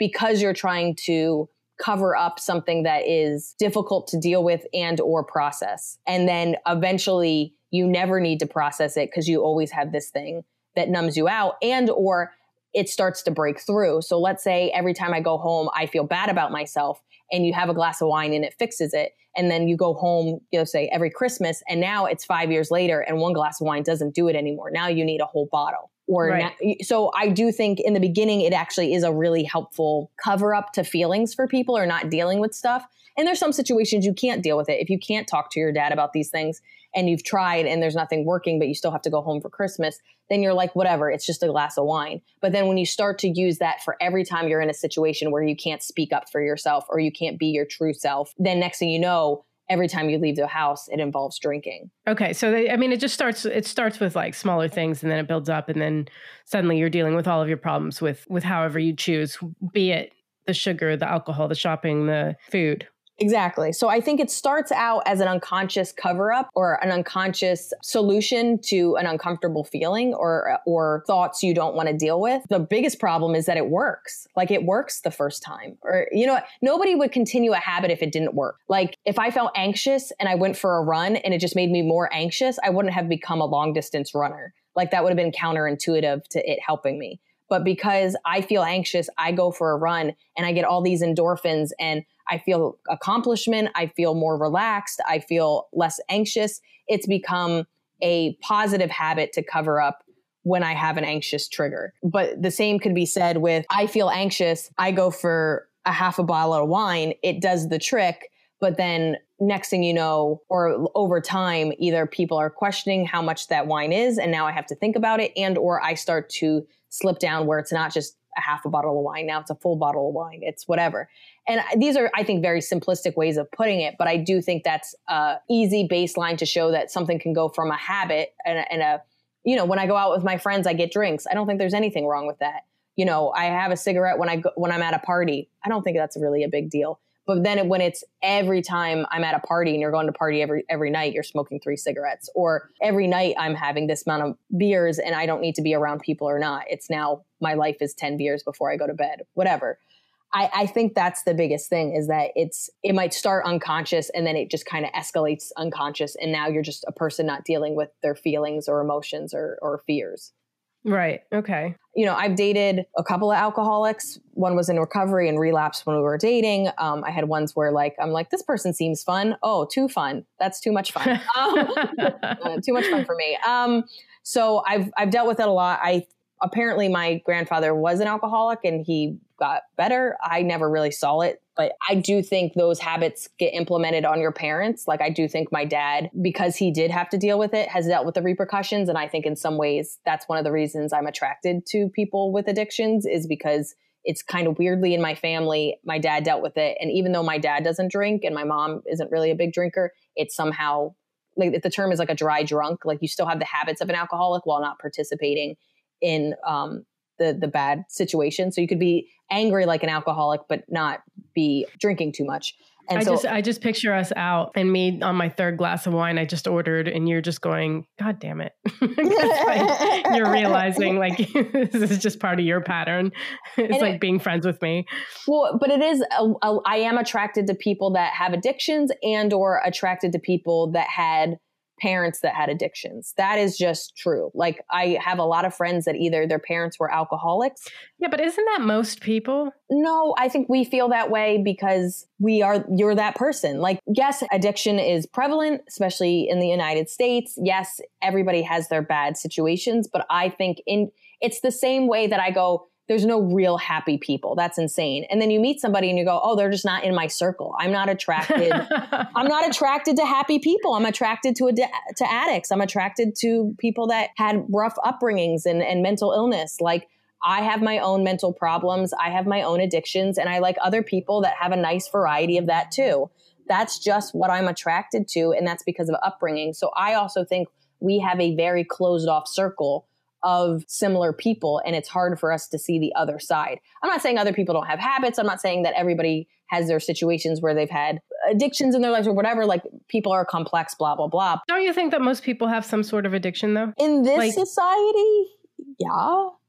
because you're trying to cover up something that is difficult to deal with and or process. And then eventually you never need to process it because you always have this thing that numbs you out, and or it starts to break through. So let's say every time I go home, I feel bad about myself, and you have a glass of wine and it fixes it. And then you go home, you know, say every Christmas, and now it's five years later and one glass of wine doesn't do it anymore. Now you need a whole bottle. Or right. now, so I do think in the beginning, it actually is a really helpful cover up to feelings for people or not dealing with stuff. And there's some situations you can't deal with it. If you can't talk to your dad about these things and you've tried and there's nothing working, but you still have to go home for Christmas, then you're like, whatever, it's just a glass of wine. But then when you start to use that for every time you're in a situation where you can't speak up for yourself or you can't be your true self, then next thing you know, every time you leave the house, it involves drinking. Okay. So, they, I mean, it just starts, it starts with like smaller things and then it builds up and then suddenly you're dealing with all of your problems with, with however you choose, be it the sugar, the alcohol, the shopping, the food. Exactly. So I think it starts out as an unconscious cover up or an unconscious solution to an uncomfortable feeling or or thoughts you don't want to deal with. The biggest problem is that it works. Like it works the first time. Or, you know, nobody would continue a habit if it didn't work. Like if I felt anxious and I went for a run and it just made me more anxious, I wouldn't have become a long distance runner. Like that would have been counterintuitive to it helping me. But because I feel anxious, I go for a run and I get all these endorphins and I feel accomplishment. I feel more relaxed. I feel less anxious. It's become a positive habit to cover up when I have an anxious trigger. But the same could be said with, I feel anxious. I go for a half a bottle of wine. It does the trick. But then next thing you know, or over time, either people are questioning how much that wine is. And now I have to think about it. And, or I start to slip down where it's not just a half a bottle of wine. Now it's a full bottle of wine. It's whatever. And these are, I think, very simplistic ways of putting it. But I do think that's a easy baseline to show that something can go from a habit and a, and a, you know, when I go out with my friends, I get drinks. I don't think there's anything wrong with that. You know, I have a cigarette when I go, when I'm at a party. I don't think that's really a big deal. But then when it's every time I'm at a party and you're going to party every every night, you're smoking three cigarettes, or every night I'm having this amount of beers and I don't need to be around people or not. It's now my life is ten beers before I go to bed, whatever. I, I think that's the biggest thing is that it's it might start unconscious and then it just kind of escalates unconscious. And now you're just a person not dealing with their feelings or emotions or, or fears. Right. Okay. You know, I've dated a couple of alcoholics. One was in recovery and relapsed when we were dating. Um, I had ones where like, I'm like, this person seems fun. Oh, too fun. That's too much fun. Um, uh, too much fun for me. Um, so I've, I've dealt with it a lot. I apparently my grandfather was an alcoholic and he got better. I never really saw it, but I do think those habits get implemented on your parents. Like I do think my dad, because he did have to deal with it, has dealt with the repercussions. And I think in some ways that's one of the reasons I'm attracted to people with addictions is because it's kind of weirdly in my family. My dad dealt with it. And even though my dad doesn't drink and my mom isn't really a big drinker, it's somehow like the term is like a dry drunk. Like you still have the habits of an alcoholic while not participating in, um, the the bad situation. So you could be angry like an alcoholic, but not be drinking too much. And I so, just I just picture us out and me on my third glass of wine I just ordered and you're just going, God damn it. Like, you're realizing like this is just part of your pattern. It's like it, being friends with me. Well, but it is, a, a, I am attracted to people that have addictions and or attracted to people that had parents that had addictions. That is just true. Like I have a lot of friends that either their parents were alcoholics. Yeah, but isn't that most people? No, I think we feel that way because we are, you're that person. Like, yes, addiction is prevalent, especially in the United States. Yes, everybody has their bad situations, but I think in, it's the same way that I go, there's no real happy people. That's insane. And then you meet somebody and you go, oh, they're just not in my circle. I'm not attracted. I'm not attracted to happy people. I'm attracted to, ad- to addicts. I'm attracted to people that had rough upbringings and, and mental illness. Like I have my own mental problems. I have my own addictions and I like other people that have a nice variety of that too. That's just what I'm attracted to. And that's because of upbringing. So I also think we have a very closed off circle of similar people. And it's hard for us to see the other side. I'm not saying other people don't have habits. I'm not saying that everybody has their situations where they've had addictions in their lives or whatever. Like people are complex, blah, blah, blah. Don't you think that most people have some sort of addiction though? In this like, society? Yeah.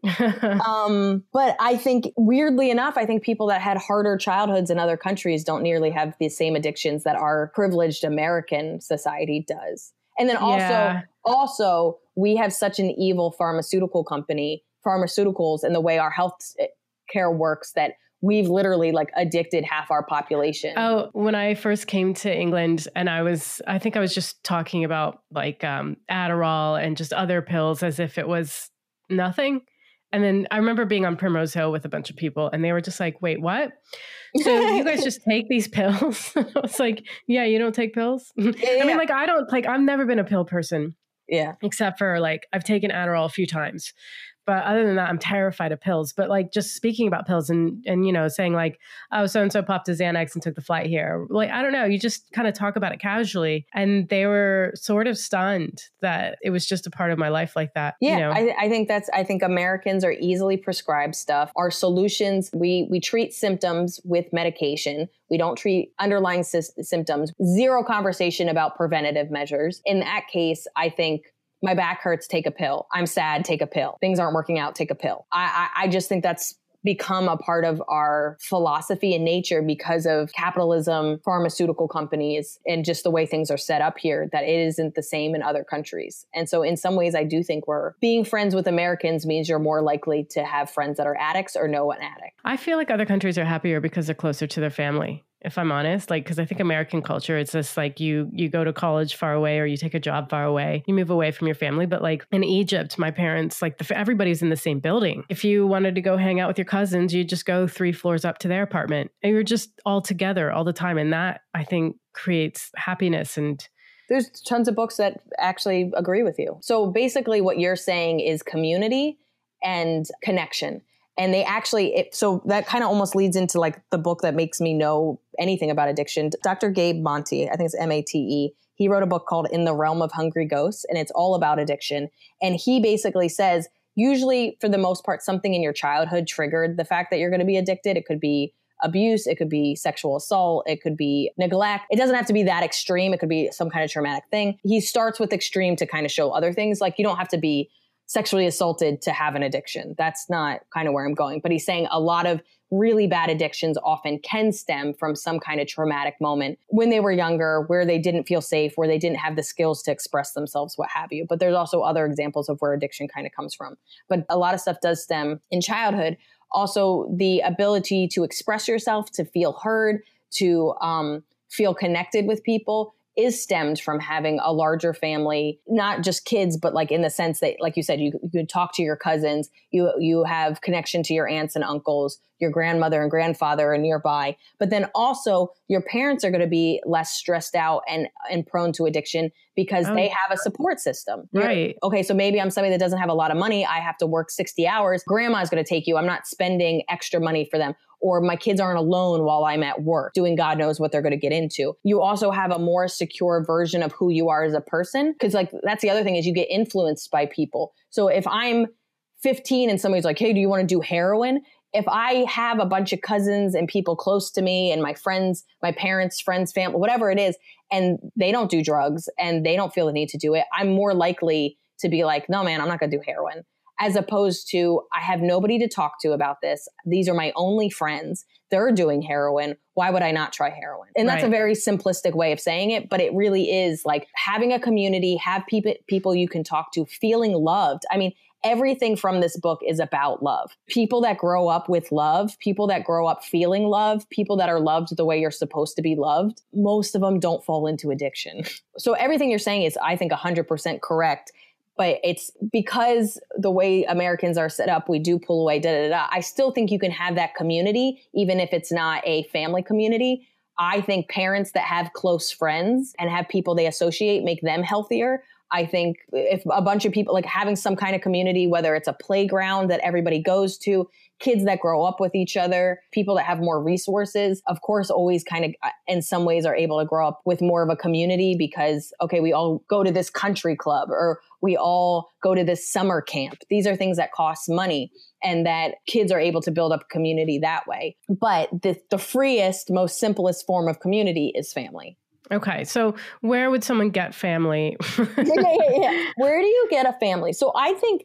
um, but I think weirdly enough, I think people that had harder childhoods in other countries don't nearly have the same addictions that our privileged American society does. And then also, Yeah. also we have such an evil pharmaceutical company, pharmaceuticals, and the way our health care works that we've literally like addicted half our population. Oh, when I first came to England and I was, I think I was just talking about like um, Adderall and just other pills as if it was nothing. And then I remember being on Primrose Hill with a bunch of people and they were just like, wait, what? So you guys just take these pills? I was like, yeah, you don't take pills? Yeah, yeah. I mean, like, I don't like, I've never been a pill person. Yeah. Except for like, I've taken Adderall a few times. But other than that, I'm terrified of pills. But like just speaking about pills and, and you know, saying like, oh, so-and-so popped a Xanax and took the flight here. Like, I don't know. You just kind of talk about it casually. And they were sort of stunned that it was just a part of my life like that. Yeah, you know? I, I think that's, I think Americans are easily prescribed stuff. Our solutions, we, we treat symptoms with medication. We don't treat underlying sy- symptoms. Zero conversation about preventative measures. In that case, I think my back hurts, take a pill. I'm sad, take a pill. Things aren't working out, take a pill. I, I, I just think that's become a part of our philosophy and nature because of capitalism, pharmaceutical companies, and just the way things are set up here, that it isn't the same in other countries. And so in some ways, I do think we're being friends with Americans means you're more likely to have friends that are addicts or know an addict. I feel like other countries are happier because they're closer to their family. If I'm honest, like, because I think American culture, it's just like you you go to college far away or you take a job far away, you move away from your family. But like in Egypt, my parents, like the, everybody's in the same building. If you wanted to go hang out with your cousins, you just go three floors up to their apartment and you're just all together all the time. And that I think creates happiness. And there's tons of books that actually agree with you. So basically what you're saying is community and connection. And they actually, it, so that kind of almost leads into like the book that makes me know anything about addiction. Doctor Gabe Monte, I think it's M A T E, he wrote a book called In the Realm of Hungry Ghosts, and it's all about addiction. And he basically says, usually for the most part, something in your childhood triggered the fact that you're going to be addicted. It could be abuse, it could be sexual assault, it could be neglect. It doesn't have to be that extreme. It could be some kind of traumatic thing. He starts with extreme to kind of show other things. Like you don't have to be sexually assaulted to have an addiction. That's not kind of where I'm going. But he's saying a lot of really bad addictions often can stem from some kind of traumatic moment when they were younger, where they didn't feel safe, where they didn't have the skills to express themselves, what have you. But there's also other examples of where addiction kind of comes from. But a lot of stuff does stem in childhood. Also, the ability to express yourself, to feel heard, to um, feel connected with people is stemmed from having a larger family, not just kids, but like in the sense that, like you said, you, you could talk to your cousins, you you have connection to your aunts and uncles, your grandmother and grandfather are nearby. But then also your parents are going to be less stressed out and, and prone to addiction because oh. they have a support system. Right. You're, okay, so maybe I'm somebody that doesn't have a lot of money. I have to work sixty hours. Grandma's going to take you. I'm not spending extra money for them. Or my kids aren't alone while I'm at work doing God knows what they're going to get into. You also have a more secure version of who you are as a person. Because like that's the other thing is you get influenced by people. So if I'm fifteen and somebody's like, hey, do you want to do heroin? If I have a bunch of cousins and people close to me and my friends, my parents, friends, family, whatever it is, and they don't do drugs and they don't feel the need to do it, I'm more likely to be like, no, man, I'm not going to do heroin. As opposed to, I have nobody to talk to about this. These are my only friends. They're doing heroin. Why would I not try heroin? And that's right. A very simplistic way of saying it, but it really is like having a community, have people, people you can talk to, feeling loved. I mean, everything from this book is about love. People that grow up with love, people that grow up feeling love, people that are loved the way you're supposed to be loved, most of them don't fall into addiction. So everything you're saying is, I think, one hundred percent correct. But it's because the way Americans are set up, we do pull away, da, da, da. I still think you can have that community, even if it's not a family community. I think parents that have close friends and have people they associate make them healthier. I think if a bunch of people, like having some kind of community, whether it's a playground that everybody goes to, kids that grow up with each other, people that have more resources, of course, always kind of in some ways are able to grow up with more of a community because, okay, we all go to this country club or we all go to this summer camp. These are things that cost money and that kids are able to build up a community that way. But the, the freest, most simplest form of community is family. Okay. So where would someone get family? yeah, yeah, yeah. Where do you get a family? So I think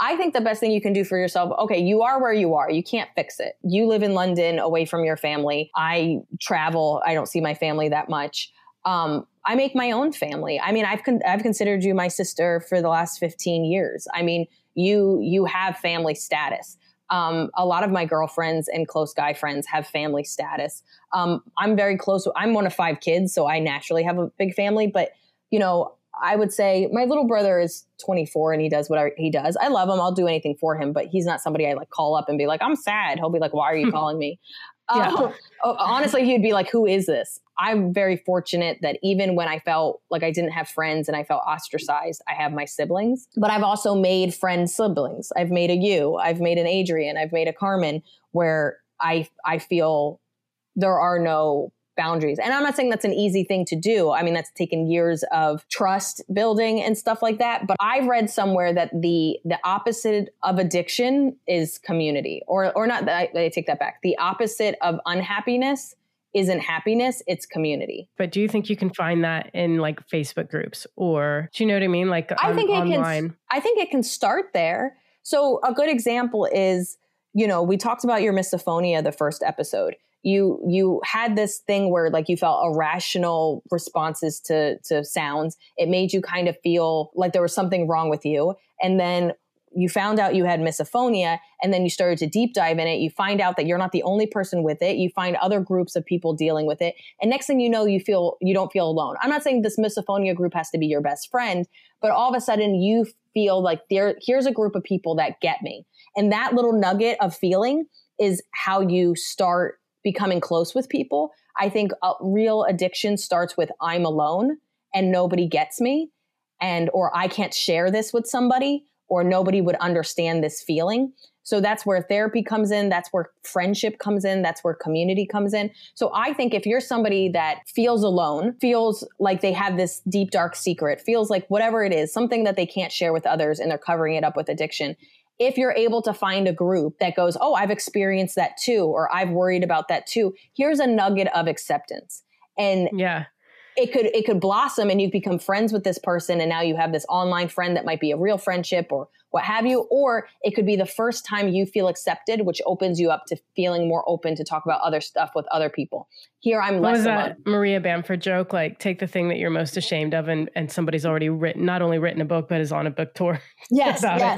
I think the best thing you can do for yourself, okay, you are where you are. You can't fix it. You live in London away from your family. I travel. I don't see my family that much. Um, I make my own family. I mean, I've con- I've considered you my sister for the last fifteen years. I mean, you you have family status. Um, a lot of my girlfriends and close guy friends have family status. Um, I'm very close. I'm one of five kids, so I naturally have a big family. But, you know, I would say my little brother is twenty-four and he does whatever he does. I love him. I'll do anything for him, but he's not somebody I like call up and be like, I'm sad. He'll be like, why are you calling me? Yeah. Uh, honestly, he'd be like, who is this? I'm very fortunate that even when I felt like I didn't have friends and I felt ostracized, I have my siblings. But I've also made friend siblings. I've made a you, I've made an Adrian, I've made a Carmen, where I I feel there are no boundaries. And I'm not saying that's an easy thing to do. I mean, that's taken years of trust building and stuff like that. But I've read somewhere that the the opposite of addiction is community, or or not. I, I take that back. The opposite of unhappiness isn't happiness, it's community. But do you think you can find that in like Facebook groups, or do you know what I mean? Like on, I think it online? Can, I think it can start there. So a good example is, you know, we talked about your misophonia the first episode. You you had this thing where like you felt irrational responses to to sounds. It made you kind of feel like there was something wrong with you. And then you found out you had misophonia, and then you started to deep dive in it. You find out that you're not the only person with it. You find other groups of people dealing with it. And next thing you know, you feel you don't feel alone. I'm not saying this misophonia group has to be your best friend, but all of a sudden you feel like there here's a group of people that get me. And that little nugget of feeling is how you start becoming close with people. I think a real addiction starts with I'm alone and nobody gets me, and or I can't share this with somebody, or nobody would understand this feeling. So that's where therapy comes in. That's where friendship comes in. That's where community comes in. So I think if you're somebody that feels alone, feels like they have this deep, dark secret, feels like whatever it is, something that they can't share with others and they're covering it up with addiction, if you're able to find a group that goes, oh, I've experienced that too, or I've worried about that too, here's a nugget of acceptance. And yeah. It could it could blossom and you become friends with this person, and now you have this online friend that might be a real friendship or what have you. Or it could be the first time you feel accepted, which opens you up to feeling more open to talk about other stuff with other people. Here I'm what less was alone. That Maria Bamford joke? Like, take the thing that you're most ashamed of, and, and somebody's already written, not only written a book, but is on a book tour. Yes, yes,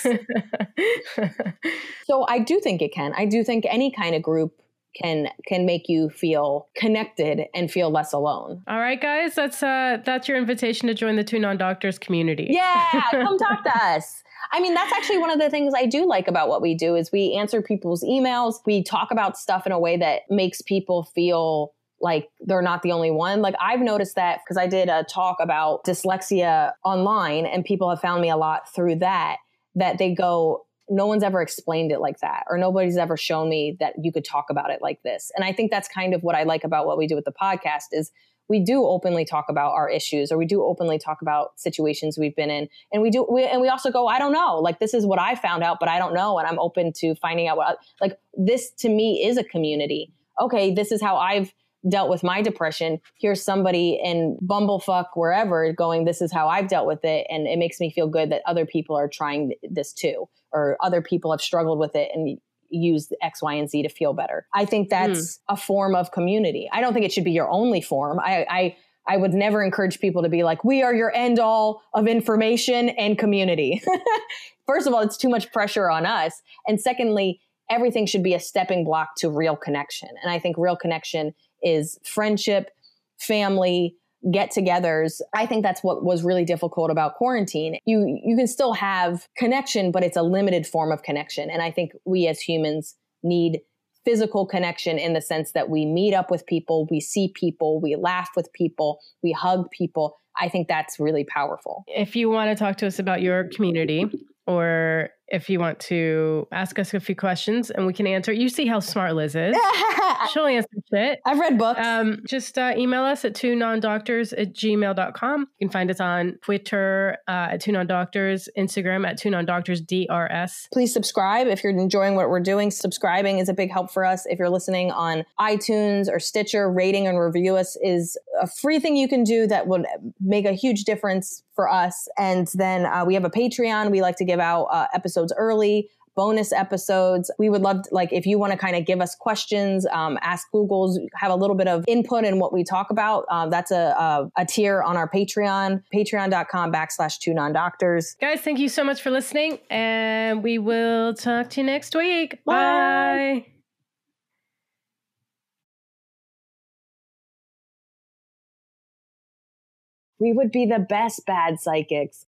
yes. So I do think it can. I do think any kind of group can can make you feel connected and feel less alone. All right, guys, that's uh that's your invitation to join the Two Non-Doctors community. Yeah, come talk to us. I mean, that's actually one of the things I do like about what we do is we answer people's emails. We talk about stuff in a way that makes people feel like they're not the only one. Like I've noticed that because I did a talk about dyslexia online, and people have found me a lot through that, that they go, no one's ever explained it like that, or nobody's ever shown me that you could talk about it like this. And I think that's kind of what I like about what we do with the podcast is we do openly talk about our issues, or we do openly talk about situations we've been in. And we do, we, and we also go, I don't know, like this is what I found out, but I don't know. And I'm open to finding out what, like this to me is a community. Okay, this is how I've dealt with my depression. Here's somebody in Bumblefuck, wherever, going, this is how I've dealt with it. And it makes me feel good that other people are trying this too, or other people have struggled with it and use X, Y, and Z to feel better. I think that's mm. a form of community. I don't think it should be your only form. I, I, I would never encourage people to be like, we are your end all of information and community. First of all, it's too much pressure on us. And secondly, everything should be a stepping block to real connection. And I think real connection is friendship, family, get-togethers. I think that's what was really difficult about quarantine. You you can still have connection, but it's a limited form of connection. And I think we as humans need physical connection in the sense that we meet up with people, we see people, we laugh with people, we hug people. I think that's really powerful. If you want to talk to us about your community, or if you want to ask us a few questions and we can answer, you see how smart Liz is. She'll answer it. I've read books. Um, just uh, email us at two non doctors at gmail dot com. You can find us on Twitter uh, at two non doctors, Instagram at two non doctors D R S. Please subscribe if you're enjoying what we're doing. Subscribing is a big help for us. If you're listening on iTunes or Stitcher, rating and review us is a free thing you can do that would make a huge difference for us. And then uh, we have a Patreon. We like to give out uh, episodes early, bonus episodes. We would love, to, like, if you want to kind of give us questions, um, ask Googles, have a little bit of input in what we talk about. Uh, that's a, a, a tier on our Patreon, patreon.com backslash two non-doctors. Guys, thank you so much for listening, and we will talk to you next week. Bye. Bye. We would be the best bad psychics.